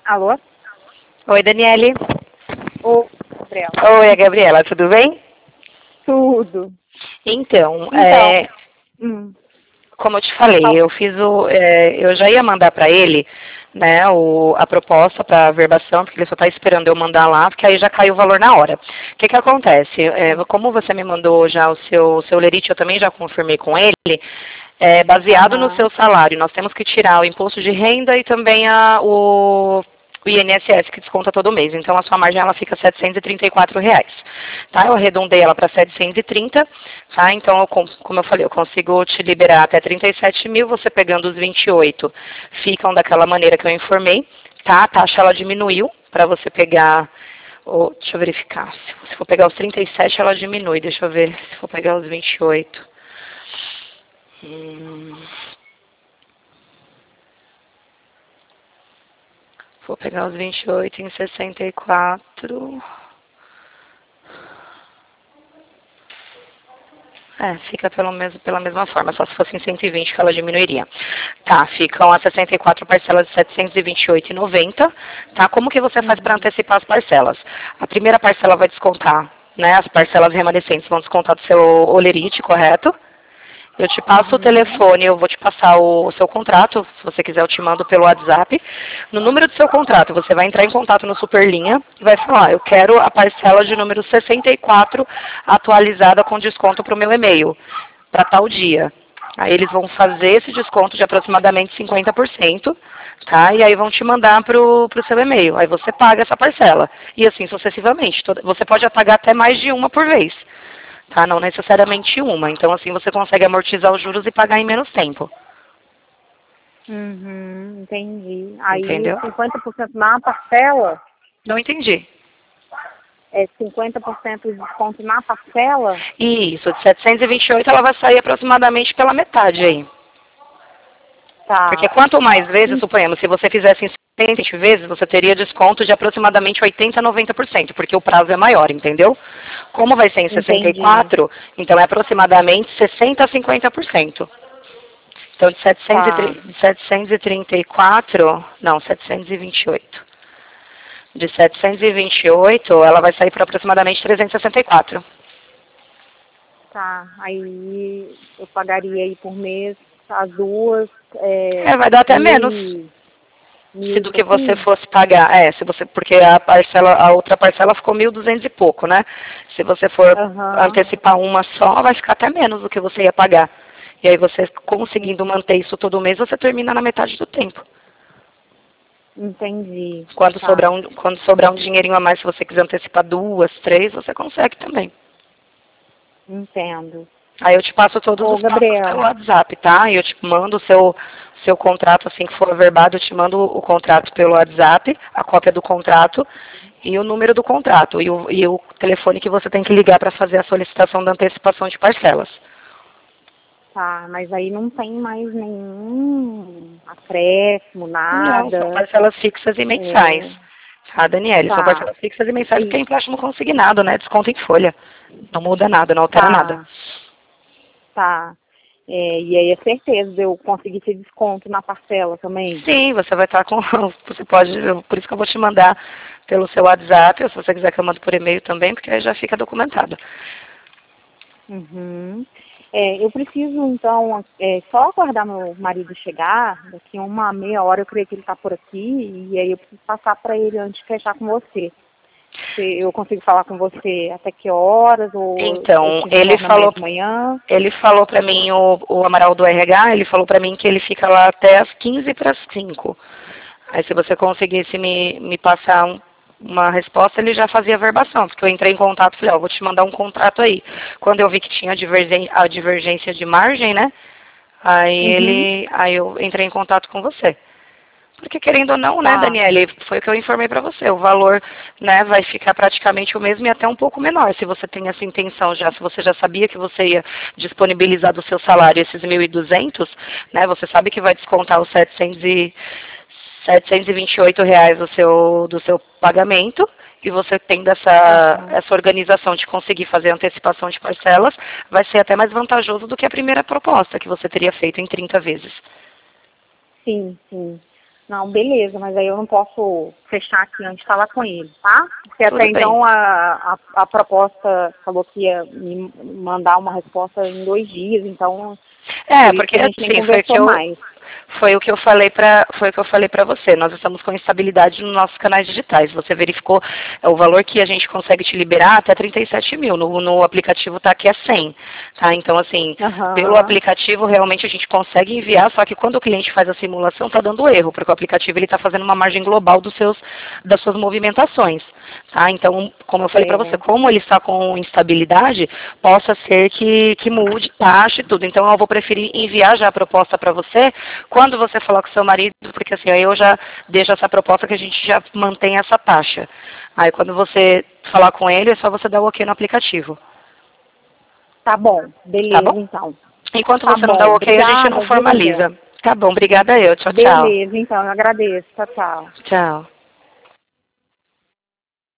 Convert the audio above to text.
Alô? Oi, Daniele. Ô, Gabriela. Oi, Gabriela, tudo bem? Tudo. Então, Então, hum, como eu te falei, fal- eu já ia mandar para ele, né, a proposta para a verbação, porque ele só está esperando eu mandar lá, porque aí já caiu o valor na hora. O que que acontece? Como você me mandou já o seu lerite, eu também já confirmei com ele, baseado no aham, seu salário, nós temos que tirar o imposto de renda e também o INSS, que desconta todo mês. Então, a sua margem ela fica R$ 734. Tá? Eu arredondei ela para 730, tá? Então, como eu falei, eu consigo te liberar até 37 mil, você pegando os 28, ficam daquela maneira que eu informei, tá? A taxa ela diminuiu para você pegar, deixa eu verificar, se for pegar os 37 ela diminui, deixa eu ver, se for pegar os 28. Vou pegar os 28 em 64. Fica pela mesma forma, só se fosse em 120 que ela diminuiria. Tá, ficam as 64 parcelas de 728,90. Tá, como que você faz para uhum, antecipar as parcelas? A primeira parcela vai descontar, né, as parcelas remanescentes vão descontar do seu olerite, correto? Eu te passo o uhum, telefone, eu vou te passar o seu contrato, se você quiser eu te mando pelo WhatsApp. No número do seu contrato, você vai entrar em contato no Superlinha e vai falar, eu quero a parcela de número 64 atualizada com desconto para o meu e-mail, para tal dia. Aí eles vão fazer esse desconto de aproximadamente 50%, tá? E aí vão te mandar pro seu e-mail. Aí você paga essa parcela. E assim sucessivamente. Você pode pagar até mais de uma por vez, tá? Não necessariamente uma. Então, assim, você consegue amortizar os juros e pagar em menos tempo. entendi. Aí, Entendeu? 50% na parcela, Não entendi. 50% de desconto na parcela? Isso, de 728 ela vai sair aproximadamente pela metade aí. Porque Tá. quanto mais vezes, En- suponhamos, se você fizesse em 120 vezes, você teria desconto de aproximadamente 80 a 90%, porque o prazo é maior, entendeu? Como vai ser em Entendi. 64, então é aproximadamente 60 a 50%. Então, de Tá, 734, não, 728. De 728, ela vai sair por aproximadamente 364. tá. Aí eu pagaria aí por mês as duas, Vai dar até menos mil, se mil e do que você pouquinho? fosse pagar. Se você, porque a outra parcela ficou 1.200 e pouco, né? Se você for Aham. antecipar uma só, vai ficar até menos do que você ia pagar. E aí você conseguindo manter isso todo mês, você termina na metade do tempo. Entendi. Quando Tá. quando sobrar um dinheirinho a mais, se você quiser antecipar duas, três, você consegue também. Entendo. Aí eu te passo todos Ô, os passos pelo Gabriela. WhatsApp, tá? E eu te mando o seu contrato, assim que for averbado, eu te mando o contrato pelo WhatsApp, a cópia do contrato e o número do contrato e o telefone que você tem que ligar para fazer a solicitação da antecipação de parcelas. Tá, mas aí não tem mais nenhum acréscimo, Não, são nada. parcelas fixas e mensais. É, Tá, Daniele? São tá. parcelas fixas e mensais porque é E, empréstimo consignado, né? Desconto em folha. Não muda nada, não altera nada. tá, tá. E aí é certeza de eu conseguir ter desconto na parcela também. Sim, você vai estar com. Você pode. Por isso que eu vou te mandar pelo seu WhatsApp, ou se você quiser que eu mando por e-mail também, porque aí já fica documentado. Uhum. Eu preciso, então, só aguardar meu marido chegar. Daqui a uma meia hora eu creio que ele está por aqui. E aí eu preciso passar para ele antes de fechar com você. Se eu consigo falar com você até que horas? Ou eu Então, te retorno amanhã de manhã? ele falou para mim, o Amaral do RH, ele falou para mim que ele fica lá até as 15 para as 5. Aí se você conseguisse me passar uma resposta, ele já fazia a verbação, porque eu entrei em contato e falei, ó, vou te mandar um contrato aí. Quando eu vi que tinha a divergência de margem, né? Uhum. Aí eu entrei em contato com você. Porque querendo ou não, né, Tá. Daniele, foi o que eu informei para você. O valor, né, vai ficar praticamente o mesmo e até um pouco menor, se você tem essa intenção já. Se você já sabia que você ia disponibilizar do seu salário esses 1.200, né, você sabe que vai descontar os 728 reais do seu pagamento. E você tendo Aham. essa organização de conseguir fazer antecipação de parcelas, vai ser até mais vantajoso do que a primeira proposta que você teria feito em 30 vezes. Sim, sim. Não, beleza, mas aí eu não posso fechar aqui antes de falar com ele, tá? Porque Tudo até bem. então a proposta falou que ia me mandar uma resposta em 2 dias, então por isso Porque que a gente nem assim, conversou mais. foi o que eu falei para você. Nós estamos com instabilidade nos nossos canais digitais. Você verificou o valor que a gente consegue te liberar até 37 mil. No aplicativo está aqui a 100. Tá? Então, assim, pelo Aham, aplicativo realmente a gente consegue enviar, só que quando o cliente faz a simulação está dando erro, porque o aplicativo está fazendo uma margem global das suas movimentações. Tá? Então, como eu falei para você, certo. como ele está com instabilidade, possa ser que mude taxa e tudo. Então, eu vou preferir enviar já a proposta para você quando você falar com seu marido, porque assim, aí eu já deixo essa proposta que a gente já mantém essa taxa. Aí, quando você falar com ele, é só você dar o ok no aplicativo. Tá bom, Tá bom? beleza então. Enquanto Tá você não dá bom, o ok, a gente não obrigada, viu, amiga? formaliza. Tá bom, obrigada eu. Tchau, tchau. Beleza, então, eu agradeço. Tchau, tchau. Tchau.